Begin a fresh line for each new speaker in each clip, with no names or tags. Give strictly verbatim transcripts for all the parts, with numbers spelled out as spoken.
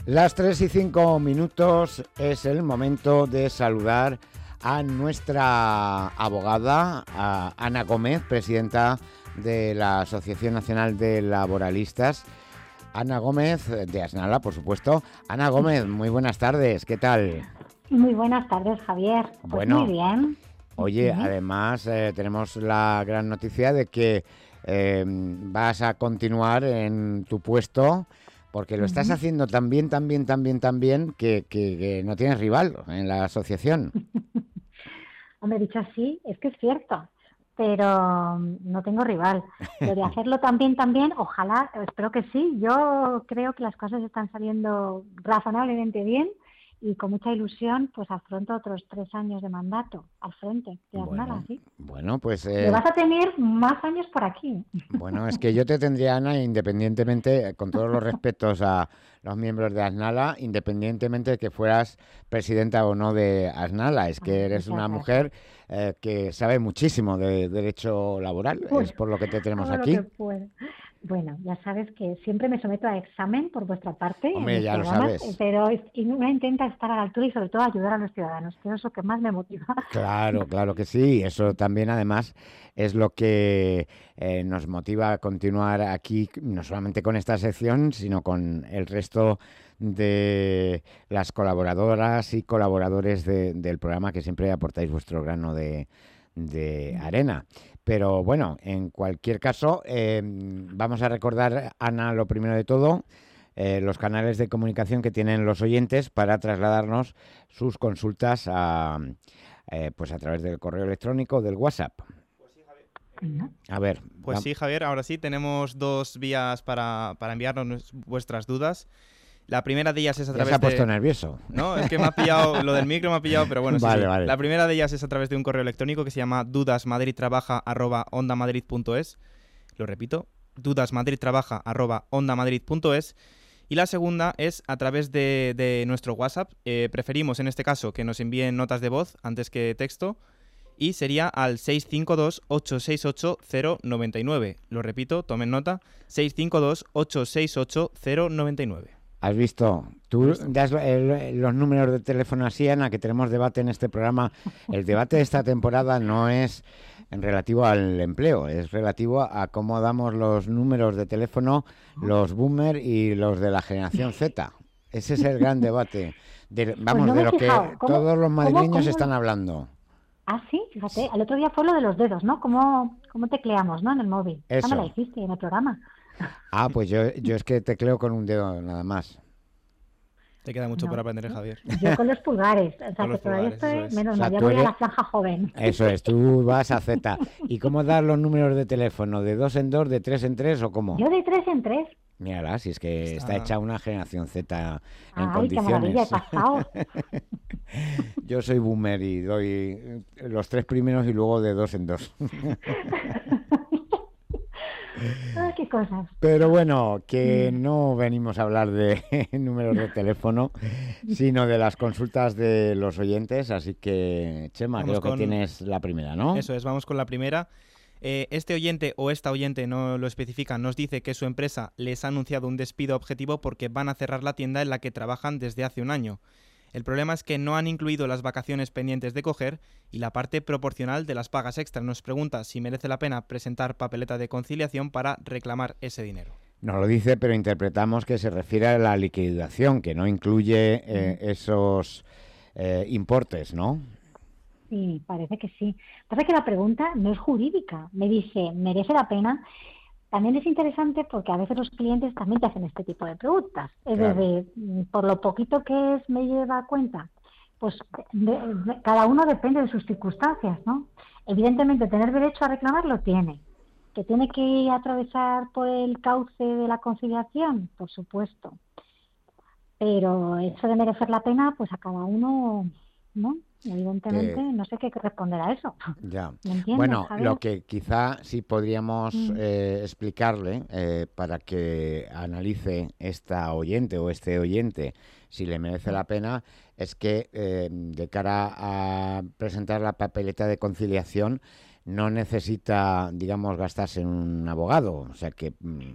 Las tres y cinco minutos es el momento de saludar a nuestra abogada, a Ana Gómez, presidenta de la Asociación Nacional de Laboralistas. Ana Gómez, de Asnala, por supuesto. Ana Gómez, muy buenas tardes, ¿qué tal?
Muy buenas tardes, Javier. Pues
bueno,
muy bien.
Oye,
Sí.
además eh, tenemos la gran noticia de que eh, vas a continuar en tu puesto, porque lo estás
Uh-huh.
haciendo tan bien, tan bien, tan bien, tan bien, que, que, que no tienes rival en la asociación.
Hombre, dicho así, es que es cierto, pero no tengo rival. Lo de hacerlo tan bien, tan bien, ojalá, espero que sí. Yo creo que las cosas están saliendo razonablemente bien y con mucha ilusión, pues afronto otros tres años de mandato al frente de Asnala,
Bueno,
¿sí?
bueno, pues...
Me
Eh,
vas a tener más años por aquí.
bueno, es que yo te tendría, Ana, independientemente, eh, con todos los respetos a los miembros de Asnala, independientemente de que fueras presidenta o no de Asnala, es que
Ay,
eres
muchas
una
gracias.
mujer eh, que sabe muchísimo de derecho laboral, es
Bueno,
por lo que te tenemos
hago lo que
aquí.
puedo. Bueno, ya sabes que siempre me someto a examen por vuestra parte en
Hombre,
mis
ya lo
programas, eh,
sabes.
pero es- y uno intenta estar a la altura y sobre todo ayudar a los ciudadanos, que eso es lo que más me motiva.
Claro, claro que sí. Eso también, además, es lo que eh, nos motiva a continuar aquí, no solamente con esta sección, sino con el resto de las colaboradoras y colaboradores de- del programa, que siempre aportáis vuestro grano de, de arena. Pero bueno, en cualquier caso, eh, vamos a recordar, Ana, lo primero de todo, eh, los canales de comunicación que tienen los oyentes para trasladarnos sus consultas a eh, pues a través del correo electrónico o del WhatsApp.
¿No?
A ver,
Pues
va-
sí, Javier, ahora sí, tenemos dos vías para, para enviarnos nues- vuestras dudas. La primera de ellas es a
ya se ha
través
puesto
de...
nervioso.
No, es que me ha pillado, lo del micro me ha pillado, pero bueno, sí,
Vale,
sí.
vale.
La primera de ellas es a través de un correo electrónico que se llama dudasmadridtrabaja arroba ondamadrid.es. Lo repito, dudasmadridtrabaja arroba ondamadrid.es. Y la segunda es a través de, de nuestro WhatsApp. Eh, preferimos en este caso que nos envíen notas de voz antes que texto. Y sería al seis cinco dos, ocho seis ocho, cero nueve nueve. Lo repito, tomen nota, seis cinco dos, ocho seis ocho, cero nueve nueve.
¿Has visto? Tú
¿Has visto?
das el- los números de teléfono así, Ana, que tenemos debate en este programa. El debate de esta temporada no es en relativo al empleo, es relativo a cómo damos los números de teléfono los boomer y los de la generación Z. Ese es el gran debate. De,
Pues
vamos,
no
de
me he
lo que
fijado. ¿Cómo,
todos los
cómo,
madrileños
cómo?
están hablando.
Ah, sí, fíjate, el otro día fue lo de los dedos, ¿no? ¿Cómo, cómo tecleamos, ¿no? En el móvil. Esa me la
Eso.
hiciste en el programa.
Ah, pues yo, yo es que tecleo con un dedo nada más.
Te queda mucho
No,
por aprender,
no.
Javier.
Yo con los pulgares, o sea
Con
que
los
todavía
pulgares, eso
estoy,
es.
menos
O sea,
mal, ya
tú
voy a
eres...
la franja joven.
Eso es, tú vas a Z. ¿Y cómo dar los números de teléfono? ¿De dos en dos, de tres en tres o cómo?
Yo de tres en tres.
Mírala, si es que está,
Está-
hecha una generación Z en
Ay, qué maravilla, he
condiciones.
pasado.
Yo soy boomer y doy los tres primeros y luego de dos en dos.
Ay, qué cosas.
Pero bueno, que no venimos a hablar de números de teléfono, sino de las consultas de los oyentes. Así que, Chema,
Vamos
creo que
con-
tienes la primera, ¿no?
Eso es, vamos con la primera. Eh, este oyente o esta oyente, no lo especifica, nos dice que su empresa les ha anunciado un despido objetivo porque van a cerrar la tienda en la que trabajan desde hace un año. El problema es que no han incluido las vacaciones pendientes de coger y la parte proporcional de las pagas extra. Nos pregunta si merece la pena presentar papeleta de conciliación para reclamar ese dinero.
Nos lo dice, pero interpretamos que se refiere a la liquidación, que no incluye eh, esos eh, importes, ¿no?
Sí, parece que sí. Pasa que la pregunta no es jurídica. Me dice, ¿merece la pena? También es interesante porque a veces los clientes también te hacen este tipo de preguntas. Es
Claro.
decir, mm, por lo poquito que es, me lleva a cuenta. Pues de- de- cada uno depende de sus circunstancias, ¿no? Evidentemente, tener derecho a reclamarlo tiene. ¿Que tiene que atravesar por el cauce de la conciliación? Por supuesto. Pero eso de merecer la pena, pues a cada uno, ¿no? Evidentemente,
Que-
no sé qué responder a eso.
Ya.
¿Me entiendes,
Bueno,
Javier?
lo que quizá sí podríamos
Mm.
eh, explicarle eh, para que analice esta oyente o este oyente si le merece la pena es que eh, de cara a presentar la papeleta de conciliación no necesita, digamos, gastarse en un abogado. O sea que mm,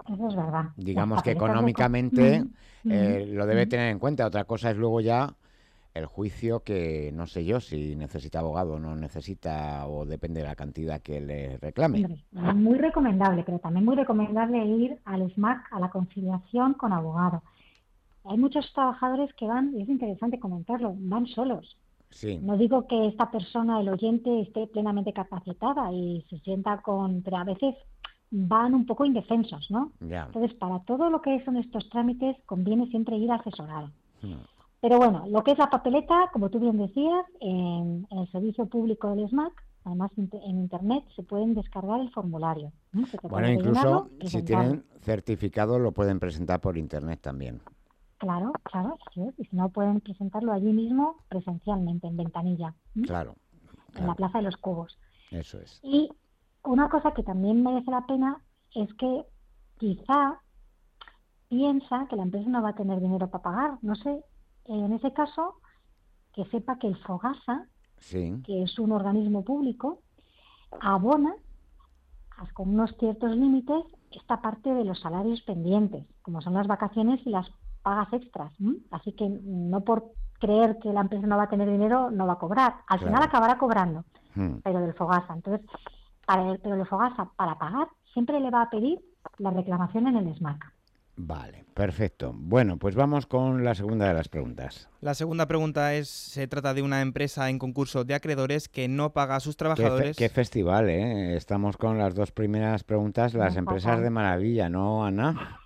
eso es verdad.
Digamos
Las
que
papeletas de
económicamente
co-
eh,
Ujú,
lo debe
ujú.
tener en cuenta. Otra cosa es luego ya el juicio, que no sé yo si necesita abogado o no necesita, o depende de la cantidad que le reclame.
Hombre, muy recomendable, pero también muy recomendable ir al S M A C, a la conciliación con abogado. Hay muchos trabajadores que van, y es interesante comentarlo, van solos.
Sí,
No digo que esta persona, el oyente, esté plenamente capacitada y se sienta con, pero a veces van un poco indefensos, ¿no?
ya.
Entonces, para todo lo que son estos trámites, conviene siempre ir asesorado.
Mm.
Pero bueno, lo que es la papeleta, como tú bien decías, en, en el servicio público del S M A C, además inte- en Internet, se pueden descargar el formulario. ¿no? Se trata
Bueno,
de rellenarlo,
incluso si
presentarlo.
tienen certificado lo pueden presentar por internet también.
Claro, claro, así es. Y si no, pueden presentarlo allí mismo, presencialmente, en Ventanilla, ¿m?
Claro,
en la
claro,
Plaza de los Cubos.
eso es.
Y una cosa que también merece la pena es que quizá piensa que la empresa no va a tener dinero para pagar. No sé, en ese caso, que sepa que el FOGASA,
Sí,
que es un organismo público, abona as- con unos ciertos límites esta parte de los salarios pendientes, como son las vacaciones y las pagas extras. ¿m? Así que no por creer que la empresa no va a tener dinero, no va a cobrar. Al final
claro.
acabará cobrando,
Mm.
pero del FOGASA. Entonces, para el, pero el FOGASA, para pagar, siempre le va a pedir la reclamación en el S M A C.
Vale, perfecto. Bueno, pues vamos con la segunda de las preguntas.
La segunda pregunta es, se trata de una empresa en concurso de acreedores que no paga a sus
Qué, fe-
trabajadores.
qué festival, ¿eh? Estamos con las dos primeras preguntas, las
No,
empresas
fatal.
de maravilla, ¿no, Ana?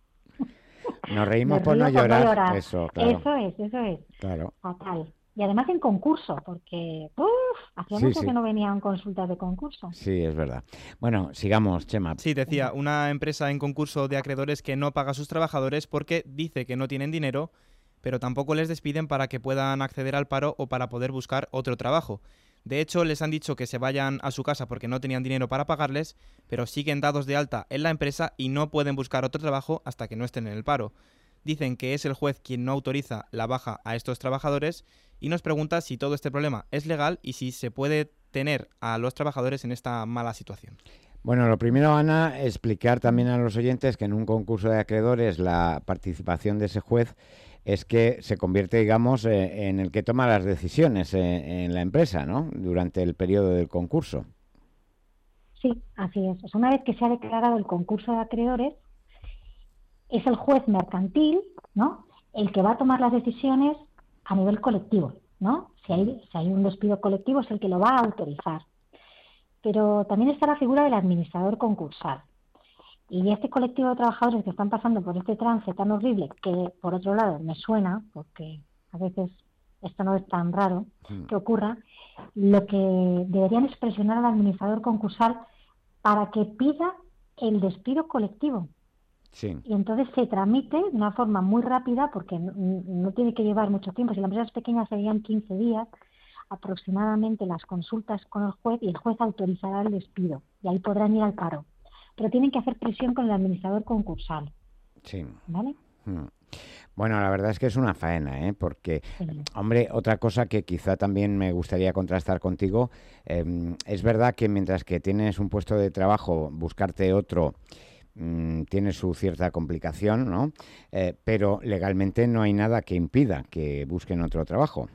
Nos reímos
Me
por no
río por no
llorar.
llorar.
Eso, claro,
Eso es, eso es.
claro.
Fatal. Y además en concurso, porque uf, hacía
Sí,
mucho
sí,
que no venían consultas de concurso.
sí, es verdad. Bueno, sigamos, Chema.
Sí, decía, una empresa en concurso de acreedores que no paga a sus trabajadores porque dice que no tienen dinero, pero tampoco les despiden para que puedan acceder al paro o para poder buscar otro trabajo. De hecho, les han dicho que se vayan a su casa porque no tenían dinero para pagarles, pero siguen dados de alta en la empresa y no pueden buscar otro trabajo hasta que no estén en el paro. Dicen que es el juez quien no autoriza la baja a estos trabajadores y nos pregunta si todo este problema es legal y si se puede tener a los trabajadores en esta mala situación.
Bueno, lo primero, Ana, explicar también a los oyentes que en un concurso de acreedores la participación de ese juez es que se convierte, digamos, eh, en el que toma las decisiones eh, en la empresa, ¿no? Durante el periodo del concurso.
Sí, así es. O sea, una vez que se ha declarado el concurso de acreedores, es el juez mercantil, ¿no?, el que va a tomar las decisiones a nivel colectivo, ¿no? Si hay, si hay un despido colectivo es el que lo va a autorizar. Pero también está la figura del administrador concursal. Y este colectivo de trabajadores que están pasando por este trance tan horrible, que por otro lado me suena, porque a veces esto no es tan raro
Mm.
que ocurra, lo que deberían es presionar al administrador concursal para que pida el despido colectivo.
Sí,
Y entonces se tramite de una forma muy rápida, porque no, no tiene que llevar mucho tiempo. Si la empresa es pequeña serían quince días aproximadamente las consultas con el juez, y el juez autorizará el despido y ahí podrán ir al paro. Pero tienen que hacer presión con el administrador concursal,
sí.
¿vale?
Mm. Bueno, la verdad es que es una faena, ¿eh? Porque,
Sí.
hombre, otra cosa que quizá también me gustaría contrastar contigo, eh, es verdad que mientras que tienes un puesto de trabajo, buscarte otro mm, tiene su cierta complicación, ¿no? Eh, pero legalmente no hay nada que impida que busquen otro trabajo.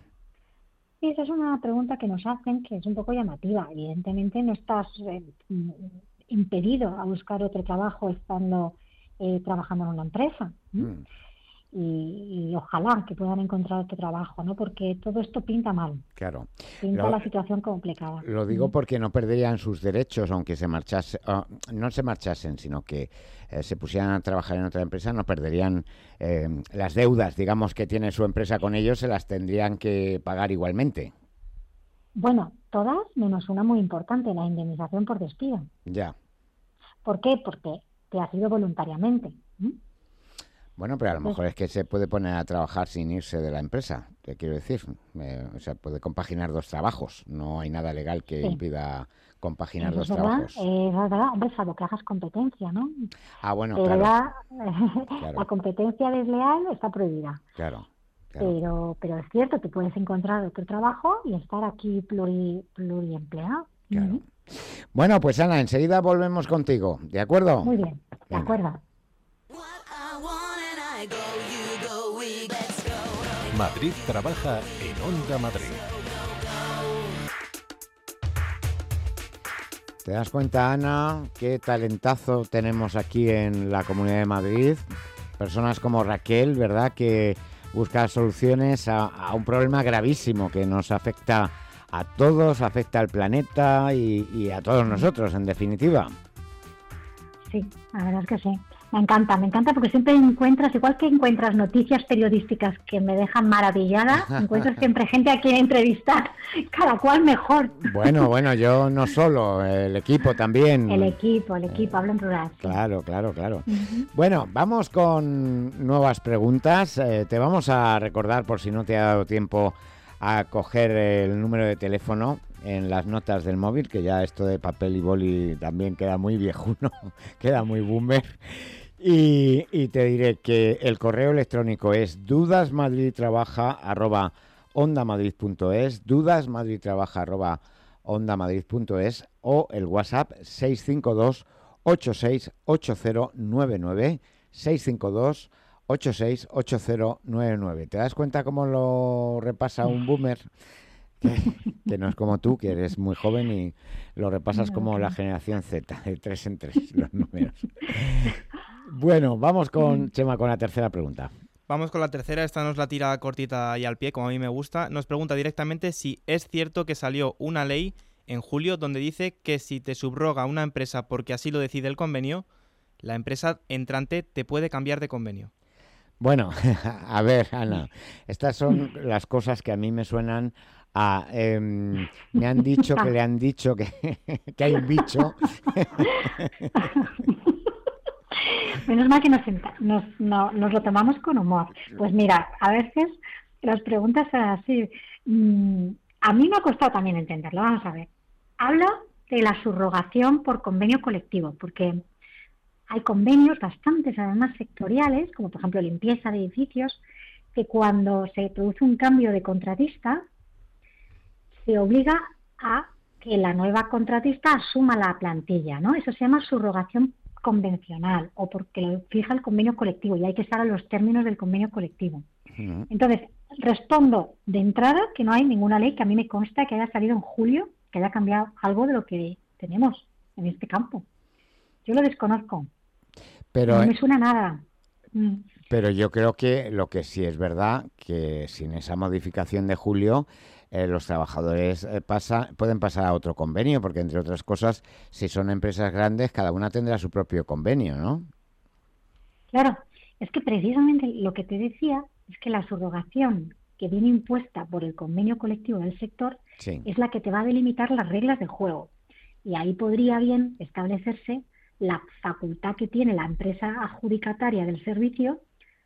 Y esa es una pregunta que nos hacen, que es un poco llamativa. Evidentemente no estás eh, mm, impedido a buscar otro trabajo estando eh, trabajando en una empresa. ¿m?
Mm,
Y, y ojalá que puedan encontrar otro trabajo, ¿no? Porque todo esto pinta mal,
claro.
pinta
Lo,
la situación complicada.
lo digo
¿m?
porque no perderían sus derechos, aunque se marchase, ah, no se marchasen, sino que eh, se pusieran a trabajar en otra empresa, no perderían eh, las deudas, digamos, que tiene su empresa con ellos, se las tendrían que pagar igualmente.
Bueno, todas menos una muy importante, la indemnización por despido.
Ya.
¿Por qué? Porque te has ido voluntariamente. ¿m?
Bueno, pero a lo
Entonces,
mejor es que se puede poner a trabajar sin irse de la empresa, te quiero decir. Eh, o sea, puede compaginar dos trabajos. No hay nada legal que
sí,
impida compaginar
eso es
dos
verdad,
trabajos.
eh, eso es verdad, hombre, salvo que hagas competencia, ¿no?
Ah, bueno,
Pero
claro,
ya la
claro,
competencia desleal está prohibida.
claro, claro,
Pero, pero es cierto, te puedes encontrar otro trabajo y estar aquí pluri, pluriempleado.
claro.
Ujú.
Bueno, pues Ana, enseguida volvemos contigo, ¿de acuerdo?
Muy bien, de
Venga.
acuerdo.
Madrid trabaja en Onda Madrid.
¿Te das cuenta, Ana, qué talentazo tenemos aquí en la Comunidad de Madrid? Personas como Raquel, ¿verdad?, que busca soluciones a, a un problema gravísimo que nos afecta a todos, afecta al planeta y, y a todos nosotros, en definitiva.
Sí, la verdad es que sí. Me encanta, me encanta porque siempre encuentras, igual que encuentras noticias periodísticas que me dejan maravillada, encuentras siempre gente a quien entrevistar, cada cual mejor.
Bueno, bueno, yo no solo, el equipo también.
El equipo, el equipo, hablo en plural. Sí.
Claro, claro, claro.
Uh-huh.
Bueno, vamos con nuevas preguntas. Eh, te vamos a recordar, por si no te ha dado tiempo a coger el número de teléfono en las notas del móvil, que ya esto de papel y boli también queda muy viejuno, queda muy boomer. Y, y te diré que el correo electrónico es dudasmadridtrabaja arroba ondamadrid.es, dudasmadridtrabaja arroba ondamadrid.es o el WhatsApp seis cinco dos ocho seis ocho cero nueve nueve, seis cinco dos ocho seis ocho cero nueve nueve. ¿Te das cuenta cómo lo repasa un boomer? Que, que no es como tú, que eres muy joven y lo repasas como la generación Z, de tres en tres, los números. Bueno, vamos con Chema con la tercera pregunta.
Vamos con la tercera, esta nos la tira cortita y al pie, como a mí me gusta. Nos pregunta directamente si es cierto que salió una ley en julio donde dice que si te subroga una empresa porque así lo decide el convenio, la empresa entrante te puede cambiar de convenio.
Bueno, a ver, Ana, estas son las cosas que a mí me suenan a... Eh, me han dicho que le han dicho que, que hay un bicho.
Menos mal que nos, nos, no, nos lo tomamos con humor. Pues mira, a veces las preguntas son así. Mm, a mí me ha costado también entenderlo. Vamos a ver. Habla de la subrogación por convenio colectivo, porque hay convenios bastantes, además sectoriales, como por ejemplo limpieza de edificios, que cuando se produce un cambio de contratista, se obliga a que la nueva contratista asuma la plantilla, ¿no? Eso se llama subrogación convencional o porque lo fija el convenio colectivo y hay que estar a los términos del convenio colectivo. Uh-huh. Entonces, respondo de entrada que no hay ninguna ley que a mí me consta que haya salido en julio que haya cambiado algo de lo que tenemos en este campo. Yo lo desconozco.
Pero,
no me suena nada.
Pero yo creo que lo que sí es verdad, que sin esa modificación de julio, eh, los trabajadores eh, pasa, pueden pasar a otro convenio, porque entre otras cosas, si son empresas grandes, cada una tendrá su propio convenio, ¿no?
Claro, es que precisamente lo que te decía es que la subrogación que viene impuesta por el convenio colectivo del sector sí. es la que te va a delimitar las reglas de juego. Y ahí podría bien establecerse la facultad que tiene la empresa adjudicataria del servicio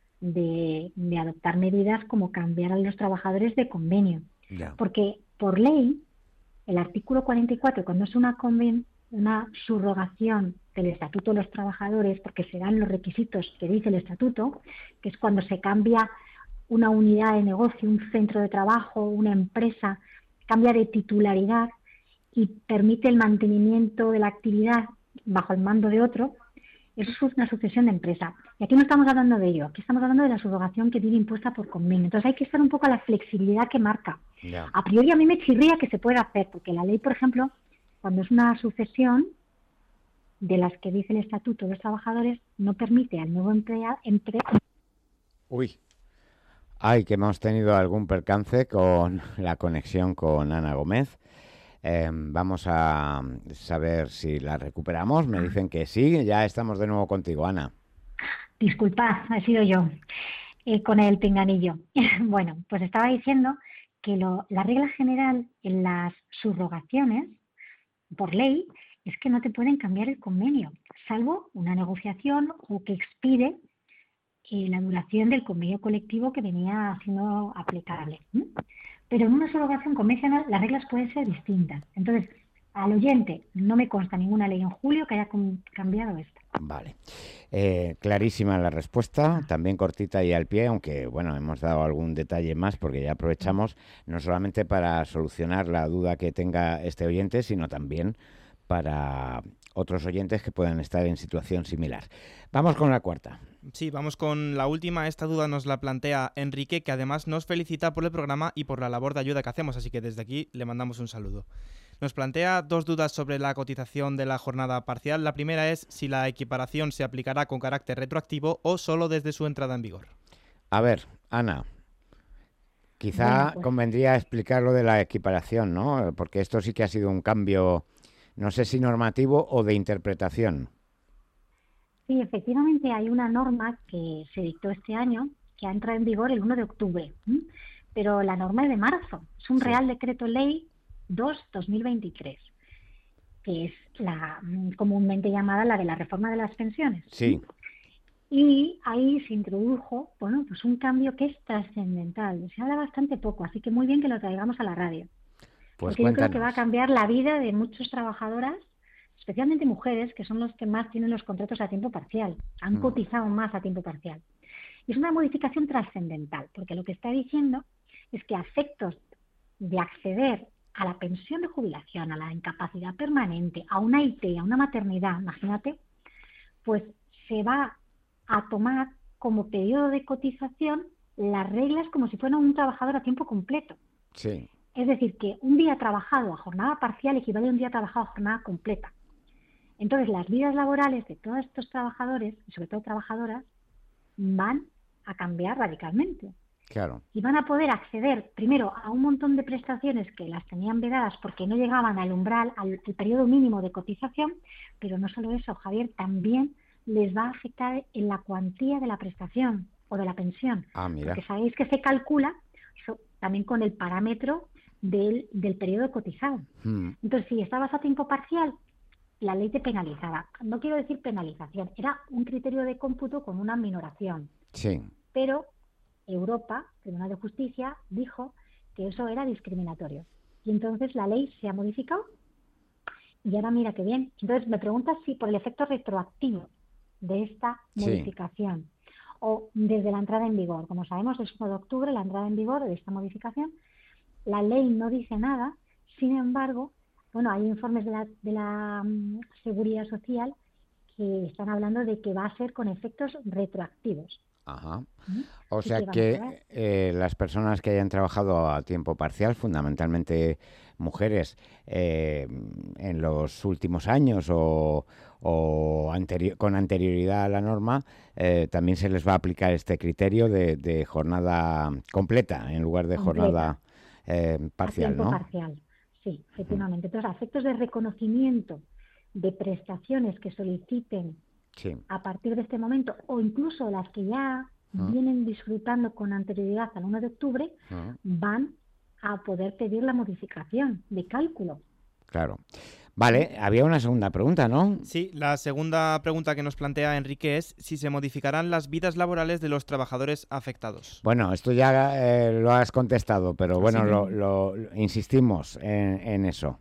de, de adoptar medidas como cambiar a los trabajadores de convenio. Yeah. Porque por ley, el artículo cuarenta y cuatro, cuando es una, conven, una subrogación del Estatuto de los Trabajadores, porque se dan los requisitos que dice el Estatuto, que es cuando se cambia una unidad de negocio, un centro de trabajo, una empresa, cambia de titularidad y permite el mantenimiento de la actividad bajo el mando de otro, eso es una sucesión de empresa. Y aquí no estamos hablando de ello, aquí estamos hablando de la subrogación que viene impuesta por convenio. Entonces hay que estar un poco a la flexibilidad que marca. Yeah. A priori a mí me chirría que se pueda hacer, porque la ley, por ejemplo, cuando es una sucesión de las que dice el Estatuto de los Trabajadores, no permite al nuevo empleado... Empre...
Uy, ay, que hemos tenido algún percance con la conexión con Ana Gómez. Eh, vamos a saber si la recuperamos. Me dicen que sí. Ya estamos de nuevo contigo, Ana.
Disculpad, he sido yo eh, con el pinganillo. Bueno, pues estaba diciendo que lo, la regla general en las subrogaciones, por ley, es que no te pueden cambiar el convenio, salvo una negociación o que expire eh, la duración del convenio colectivo que venía siendo aplicable. ¿Mm? Pero en una subrogación convencional las reglas pueden ser distintas. Entonces, al oyente no me consta ninguna ley en julio que haya cambiado esto.
Vale. Eh, clarísima la respuesta, también cortita y al pie, aunque bueno, hemos dado algún detalle más porque ya aprovechamos no solamente para solucionar la duda que tenga este oyente, sino también para otros oyentes que puedan estar en situación similar. Vamos con la cuarta.
Sí, vamos con la última. Esta duda nos la plantea Enrique, que además nos felicita por el programa y por la labor de ayuda que hacemos, así que desde aquí le mandamos un saludo. Nos plantea dos dudas sobre la cotización de la jornada parcial. La primera es si la equiparación se aplicará con carácter retroactivo o solo desde su entrada en vigor.
A ver, Ana, quizá
Bueno, pues...
convendría explicar lo de la equiparación, ¿no? Porque esto sí que ha sido un cambio, no sé si normativo o de interpretación.
Sí, efectivamente hay una norma que se dictó este año que ha entrado en vigor el uno de octubre, ¿m? Pero la norma es de marzo. Es un
Sí.
Real Decreto Ley dos barra dos mil veintitrés, que es la comúnmente llamada la de la reforma de las pensiones.
Sí.
Y ahí se introdujo, bueno, pues un cambio que es trascendental. Se habla bastante poco, así que muy bien que lo traigamos a la radio.
Pues
Porque yo creo que va a
cuéntanos.
cambiar la vida de muchas trabajadoras, especialmente mujeres, que son los que más tienen los contratos a tiempo parcial, han
Mm.
cotizado más a tiempo parcial. Y es una modificación trascendental, porque lo que está diciendo es que a efectos de acceder a la pensión de jubilación, a la incapacidad permanente, a una I T, a una maternidad, imagínate, pues se va a tomar como periodo de cotización las reglas como si fuera un trabajador a tiempo completo.
Sí.
Es decir, que un día trabajado a jornada parcial equivale a un día trabajado a jornada completa. Entonces, las vidas laborales de todos estos trabajadores, y sobre todo trabajadoras, van a cambiar radicalmente.
Claro.
Y van a poder acceder, primero, a un montón de prestaciones que las tenían vedadas porque no llegaban al umbral, al, al periodo mínimo de cotización, pero no solo eso, Javier, también les va a afectar en la cuantía de la prestación o de la pensión.
Ah, mira.
Porque sabéis que se calcula so, también con el parámetro del, del periodo cotizado.
Mm.
Entonces, si estabas a tiempo parcial, la ley te penalizaba. No quiero decir penalización, era un criterio de cómputo con una minoración.
Sí.
Pero Europa, Tribunal de Justicia, dijo que eso era discriminatorio. Y entonces la ley se ha modificado y ahora mira qué bien. Entonces me preguntas si por el efecto retroactivo de esta
Sí.
modificación o desde la entrada en vigor. Como sabemos, es uno de octubre la entrada en vigor de esta modificación. La ley no dice nada, sin embargo, bueno, hay informes de la, de la um, Seguridad Social que están hablando de que va a ser con efectos retroactivos.
Ajá.
¿Mm?
O
Así
sea
que vamos a
que
ver.
eh, las personas que hayan trabajado a tiempo parcial, fundamentalmente mujeres, eh, en los últimos años o, o anteri- con anterioridad a la norma, eh, también se les va a aplicar este criterio de, de jornada completa en lugar de
Completa.
jornada eh, parcial,
A tiempo
¿no?
parcial, sí, efectivamente. Entonces, a efectos de reconocimiento de prestaciones que soliciten
Sí.
a partir de este momento, o incluso las que ya
Ah.
vienen disfrutando con anterioridad al uno de octubre,
Ah,
van a poder pedir la modificación de cálculo.
claro. Vale, había una segunda pregunta, ¿no?
Sí, la segunda pregunta que nos plantea Enrique es si se modificarán las vidas laborales de los trabajadores afectados.
Bueno, esto ya eh, lo has contestado, pero bueno,
Sí.
lo, lo- lo- insistimos en, en eso.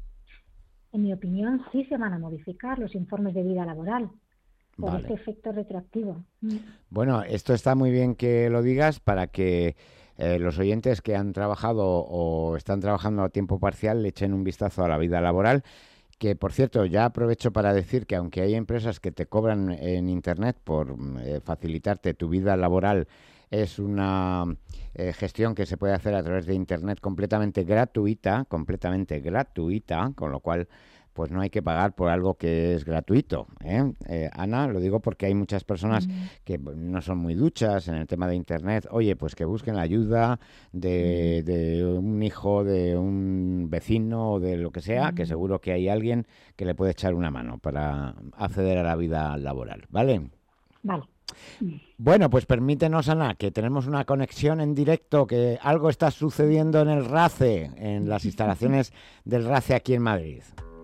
En mi opinión, sí se van a modificar los informes de vida laboral por
Vale.
este efecto retroactivo. Mm.
Bueno, esto está muy bien que lo digas para que eh, los oyentes que han trabajado o están trabajando a tiempo parcial le echen un vistazo a la vida laboral. Que, por cierto, ya aprovecho para decir que aunque hay empresas que te cobran en Internet por eh, facilitarte tu vida laboral, es una eh, gestión que se puede hacer a través de Internet completamente gratuita, completamente gratuita, con lo cual pues no hay que pagar por algo que es gratuito, ¿eh? Eh, Ana, lo digo porque hay muchas personas que no son muy duchas en el tema de Internet. Oye, pues que busquen la ayuda de, de un hijo, de un vecino o de lo que sea, que seguro que hay alguien que le puede echar una mano para acceder a la vida laboral, ¿vale?
Vale.
Bueno, pues permítenos, Ana, que tenemos una conexión en directo, que algo está sucediendo en el RACE, en las instalaciones del RACE aquí en Madrid.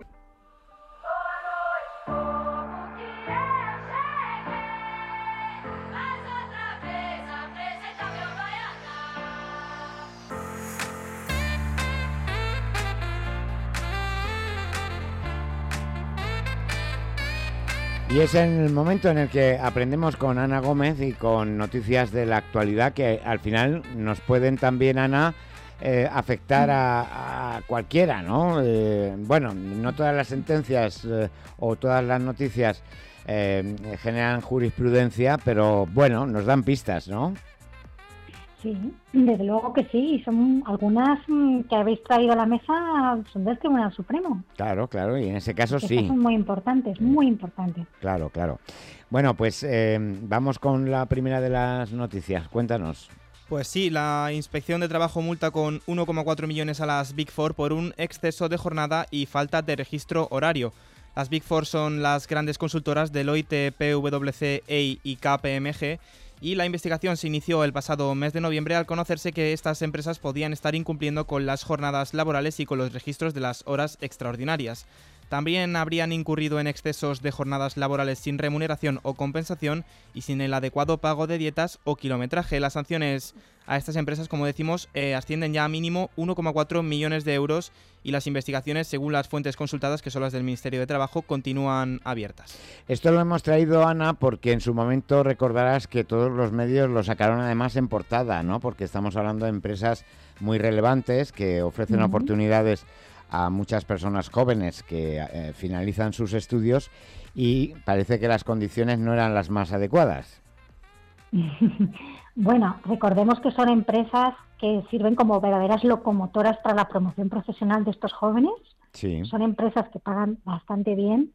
Y es en el momento en el que aprendemos con Ana Gómez y con noticias de la actualidad que al final nos pueden también, Ana, eh, afectar a, a cualquiera, ¿no? Eh, bueno, no todas las sentencias eh, o todas las noticias eh, generan jurisprudencia, pero bueno, nos dan pistas, ¿no?
Sí, desde luego que sí, y son algunas mm, que habéis traído a la mesa, son del Tribunal Supremo.
Claro, claro, y en ese caso
Que
sí.
estas son muy importantes, muy importantes.
Claro, claro. Bueno, pues eh, vamos con la primera de las noticias. Cuéntanos.
Pues sí, la Inspección de Trabajo multa con uno coma cuatro millones a las Big Four por un exceso de jornada y falta de registro horario. Las Big Four son las grandes consultoras Deloitte, PwC, E Y y K P M G, y la investigación se inició el pasado mes de noviembre al conocerse que estas empresas podían estar incumpliendo con las jornadas laborales y con los registros de las horas extraordinarias. También habrían incurrido en excesos de jornadas laborales sin remuneración o compensación y sin el adecuado pago de dietas o kilometraje. Las sanciones a estas empresas, como decimos, eh, ascienden ya a mínimo uno coma cuatro millones de euros y las investigaciones, según las fuentes consultadas, que son las del Ministerio de Trabajo, continúan abiertas.
Esto lo hemos traído, Ana, porque en su momento recordarás que todos los medios lo sacaron además en portada, ¿no? Porque estamos hablando de empresas muy relevantes que ofrecen uh-huh. oportunidades a muchas personas jóvenes que eh, finalizan sus estudios y parece que las condiciones no eran las más adecuadas.
Bueno, recordemos que son empresas que sirven como verdaderas locomotoras para la promoción profesional de estos jóvenes.
Sí.
Son empresas que pagan bastante bien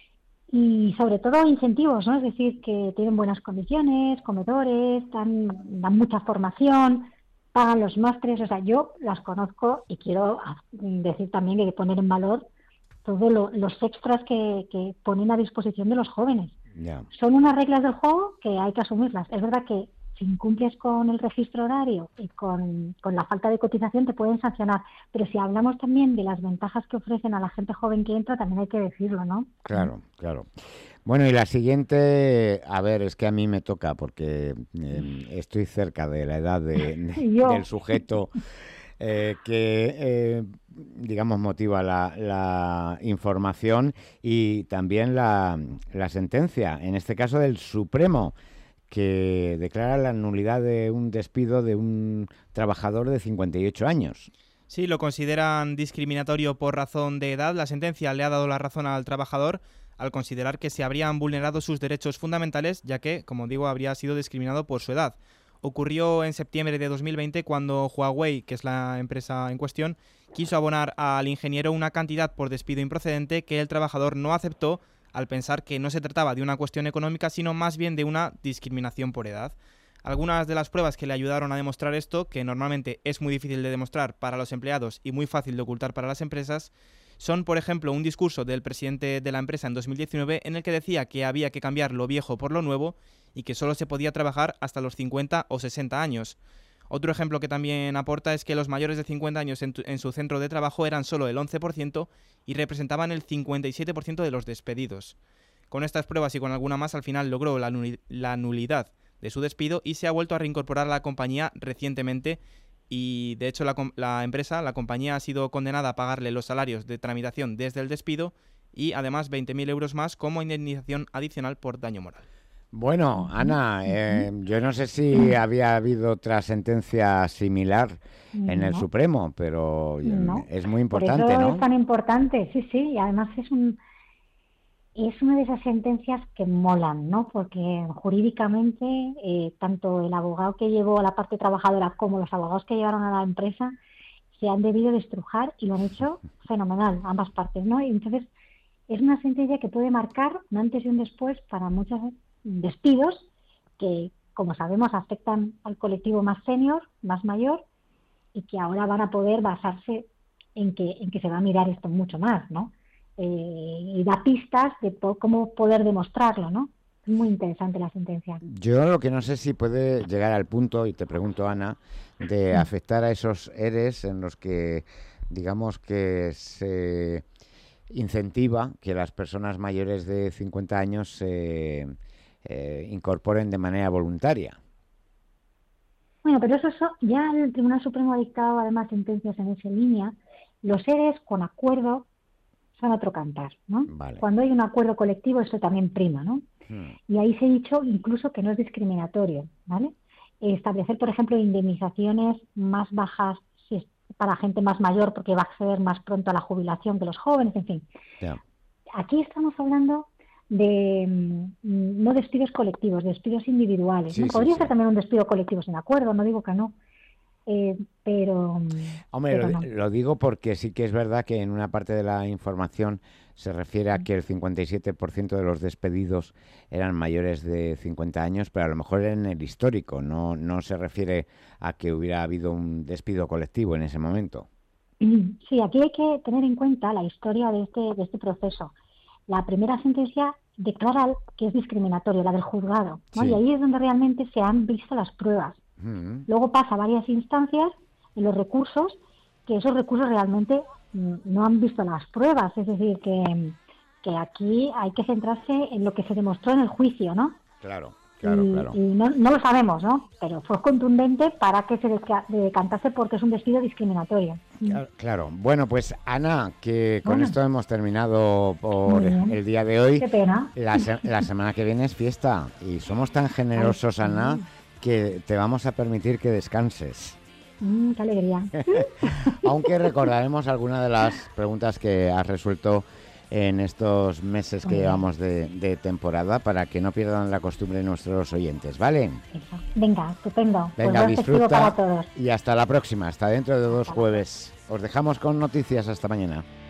y sobre todo incentivos, ¿no? Es decir, que tienen buenas condiciones, comedores, dan, dan mucha formación, pagan los másteres. O sea, yo las conozco y quiero decir también que hay que poner en valor todos lo, los extras que, que ponen a disposición de los jóvenes.
Yeah.
Son unas reglas del juego que hay que asumirlas. Es verdad que si incumples con el registro horario y con, con la falta de cotización te pueden sancionar, pero si hablamos también de las ventajas que ofrecen a la gente joven que entra, también hay que decirlo, ¿no?
Claro, claro. Bueno, y la siguiente, a ver, es que a mí me toca porque eh, estoy cerca de la edad de, de, del sujeto eh, que, eh, digamos, motiva la, la información y también la, la sentencia, en este caso del Supremo, que declara la nulidad de un despido de un trabajador de cincuenta y ocho años.
Sí, lo consideran discriminatorio por razón de edad. La sentencia le ha dado la razón al trabajador al considerar que se habrían vulnerado sus derechos fundamentales, ya que, como digo, habría sido discriminado por su edad. Ocurrió en septiembre de dos mil veinte cuando Huawei, que es la empresa en cuestión, quiso abonar al ingeniero una cantidad por despido improcedente que el trabajador no aceptó al pensar que no se trataba de una cuestión económica, sino más bien de una discriminación por edad. Algunas de las pruebas que le ayudaron a demostrar esto, que normalmente es muy difícil de demostrar para los empleados y muy fácil de ocultar para las empresas, son, por ejemplo, un discurso del presidente de la empresa en dos mil diecinueve en el que decía que había que cambiar lo viejo por lo nuevo y que solo se podía trabajar hasta los cincuenta o sesenta años. Otro ejemplo que también aporta es que los mayores de cincuenta años en, tu, en su centro de trabajo eran solo el once por ciento y representaban el cincuenta y siete por ciento de los despedidos. Con estas pruebas y con alguna más, al final logró la, nul- la nulidad de su despido y se ha vuelto a reincorporar a la compañía recientemente y, de hecho, la, la empresa, la compañía ha sido condenada a pagarle los salarios de tramitación desde el despido y, además, veinte mil euros más como indemnización adicional por daño moral.
Bueno, Ana, eh, yo no sé si había habido otra sentencia similar en
no.
el Supremo, pero
no.
es muy importante,
Por eso
¿no?
es tan importante, sí, sí, y además es un es una de esas sentencias que molan, ¿no? Porque jurídicamente eh, tanto el abogado que llevó a la parte trabajadora como los abogados que llevaron a la empresa se han debido de estrujar y lo han hecho fenomenal, ambas partes, ¿no? Y entonces es una sentencia que puede marcar un antes y un después para muchos despidos que, como sabemos, afectan al colectivo más senior, más mayor, y que ahora van a poder basarse en que, en que se va a mirar esto mucho más, ¿no? Eh, y da pistas de po- cómo poder demostrarlo, ¿no? Es muy interesante la sentencia.
Yo lo que no sé si puede llegar al punto, y te pregunto, Ana, de afectar a esos E R E S en los que, digamos, que se incentiva que las personas mayores de cincuenta años se eh, incorporen de manera voluntaria.
Bueno, pero eso, eso ya el Tribunal Supremo ha dictado además sentencias en esa línea. Los E R E S con acuerdo son otro cantar, ¿no?
Vale.
Cuando hay un acuerdo colectivo eso también prima, ¿no? Hmm. Y ahí se ha dicho incluso que no es discriminatorio, ¿vale? Establecer, por ejemplo, indemnizaciones más bajas si, para gente más mayor porque va a acceder más pronto a la jubilación que los jóvenes, en fin.
Ya.
Aquí estamos hablando de mm, no despidos colectivos, despidos individuales.
Sí,
¿no?
sí,
Podría
sí.
ser también un despido colectivo sin acuerdo, no digo que no, eh, pero,
Hombre,
pero
lo,
no.
lo digo porque sí que es verdad que en una parte de la información se refiere a que el cincuenta y siete por ciento de los despedidos eran mayores de cincuenta años, pero a lo mejor en el histórico, no, no se refiere a que hubiera habido un despido colectivo en ese momento.
Sí, aquí hay que tener en cuenta la historia de este, de este proceso. La primera sentencia declara que es discriminatorio, la del juzgado, ¿no?
Sí.
Y ahí es donde realmente se han visto las pruebas.
Mm.
Luego pasa a varias instancias en los recursos, que esos recursos realmente mm, no han visto las pruebas, es decir, que, que aquí hay que centrarse en lo que se demostró en el juicio, ¿no?
Claro, claro,
y,
claro.
y no, no lo sabemos, ¿no? Pero fue contundente para que se deca- decantase porque es un despido discriminatorio.
Claro, claro. Bueno, pues Ana, que con
Bueno.
esto hemos terminado por
Muy bien.
el día de hoy.
Qué pena.
La, se- la semana que viene es fiesta y somos tan generosos,
Ay, sí.
Ana, que te vamos a permitir que descanses.
Mm, qué alegría.
Aunque recordaremos algunas de las preguntas que has resuelto en estos meses que
Muy bien.
llevamos de, de temporada para que no pierdan la costumbre nuestros oyentes, ¿vale?
Eso. Venga, estupendo. Pues
Venga,
buen festivo para
disfruta
todos.
y hasta la próxima, hasta dentro de dos
Hasta la
jueves. Os dejamos con noticias, hasta mañana.